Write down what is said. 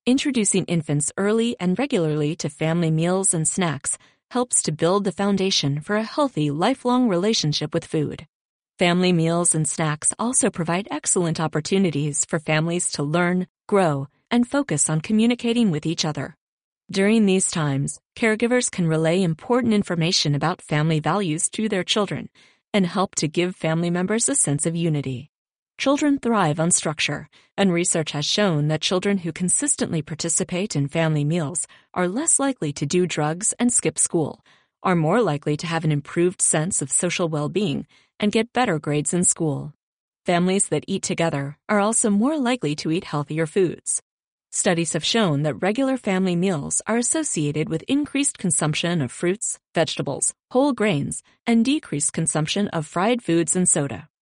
Introducing infants early and regularly to family meals and snacks helps to build the foundation for a healthy, lifelong relationship with food. Family meals and snacks also provide excellent opportunities for families to learn, grow, and focus on communicating with each other. During these times, caregivers can relay important information about family values to their children and help to give family members a sense of unity. Children thrive on structure, and research has shown that children who consistently participate in family meals are less likely to do drugs and skip school, are more likely to have an improved sense of social well-being, and get better grades in school. Families that eat together are also more likely to eat healthier foods. Studies have shown that regular family meals are associated with increased consumption of fruits, vegetables, whole grains, and decreased consumption of fried foods and soda.